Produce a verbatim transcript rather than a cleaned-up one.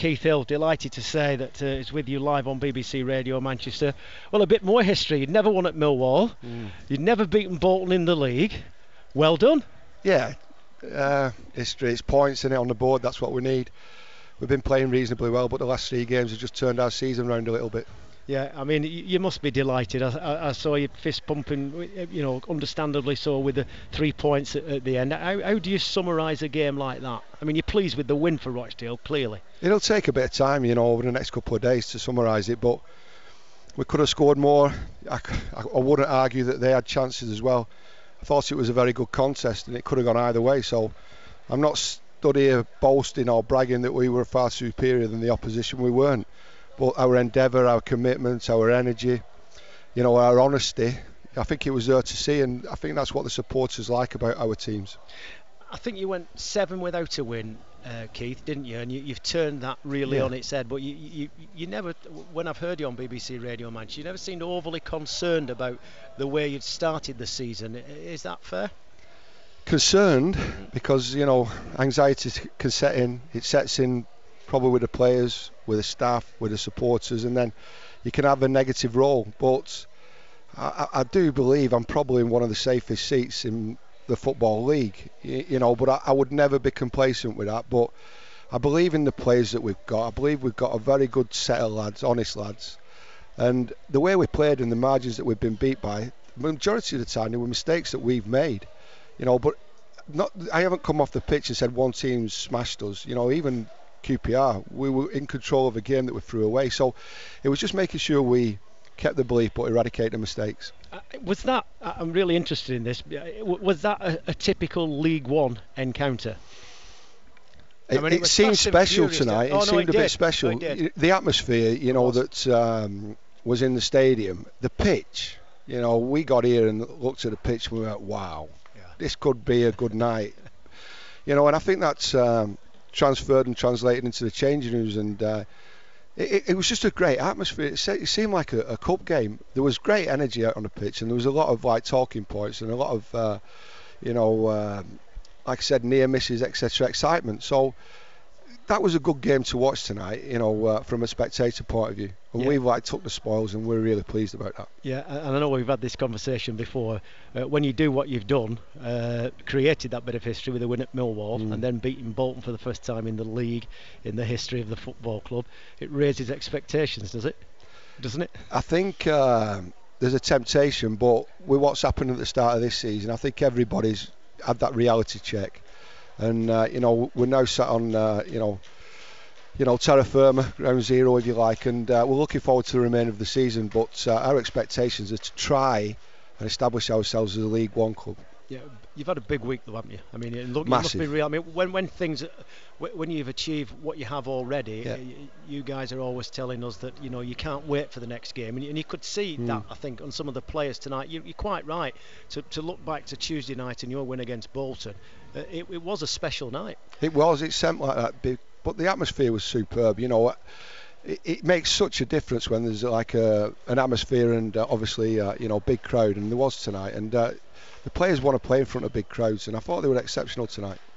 Keith Hill, delighted to say that uh, is with you live on B B C Radio Manchester. Well, a bit more history. You'd never won at Millwall. Mm. You'd never beaten Bolton in the league. Well done. Yeah, uh, history. It's points in it on the board. That's what we need. We've been playing reasonably well, but the last three games have just turned our season around a little bit. Yeah, I mean, you must be delighted. I, I, I saw you fist pumping, you know, understandably so, with the three points at, at the end. How, how do you summarise a game like that? I mean, you're pleased with the win for Rochdale, clearly. It'll take a bit of time, you know, over the next couple of days to summarise it, but we could have scored more. I, I wouldn't argue that they had chances as well. I thought it was a very good contest and it could have gone either way, so I'm not stood here boasting or bragging that we were far superior than the opposition. We weren't. But our endeavour, our commitment, our energy, you know, our honesty, I think it was there to see, and I think that's what the supporters like about our teams. I think you went seven without a win, uh, Keith, didn't you? And you, you've turned that really yeah. on its head. But you, you, you never, when I've heard you on B B C Radio Manchester, you never seemed overly concerned about the way you'd started the season. Is that fair? Concerned, because, you know, anxiety can set in. It sets in probably with the players, with the staff, with the supporters, and then you can have a negative role. But I, I do believe I'm probably in one of the safest seats in the Football League, you, you know, but I, I would never be complacent with that. But I believe in the players that we've got. I believe we've got a very good set of lads, honest lads. And the way we played and the margins that we've been beat by, the majority of the time, there were mistakes that we've made, you know, but not. I haven't come off the pitch and said one team smashed us, you know, even Q P R, we were in control of a game that we threw away. So it was just making sure we kept the belief but eradicate the mistakes. Uh, was that, I'm really interested in this, was that a, a typical League One encounter? It, I mean, it, it seemed special tonight. Oh, it no, seemed it a did. bit special. No, the atmosphere, you know, that um, was in the stadium, the pitch, you know, we got here and looked at the pitch and we went, wow, yeah. this could be a good night. You know, and I think that's um, transferred and translated into the changing rooms, and uh, it, it was just a great atmosphere. It, se- it seemed like a, a cup game. There was great energy out on the pitch, and there was a lot of like talking points and a lot of uh, you know uh, like I said, near misses, etc., excitement. So that was a good game to watch tonight, you know, uh, from a spectator point of view. And yeah. we like took the spoils, and we're really pleased about that. Yeah, and I know we've had this conversation before. Uh, when you do what you've done, uh, created that bit of history with a win at Millwall, mm. and then beating Bolton for the first time in the league in the history of the football club, it raises expectations, does it? Doesn't it? I think uh, there's a temptation, but with what's happened at the start of this season, I think everybody's had that reality check. And uh, you know, we're now sat on uh, you know you know terra firma, ground zero if you like, and uh, we're looking forward to the remainder of the season, but uh, our expectations are to try and establish ourselves as a League One club. Yeah, you've had a big week though, haven't you? I mean, look, Massive. It must be real. I mean, when when things, when you've achieved what you have already, yeah. you guys are always telling us that, you know, you can't wait for the next game, and you, and you could see mm. that, I think, on some of the players tonight. You, you're quite right to to look back to Tuesday night and your win against Bolton. Uh, it, it was a special night. It was. It seemed like that big, but the atmosphere was superb. You know, it, it makes such a difference when there's like a an atmosphere and uh, obviously uh, you know, big crowd, and there was tonight, and uh, the players want to play in front of big crowds, and I thought they were exceptional tonight.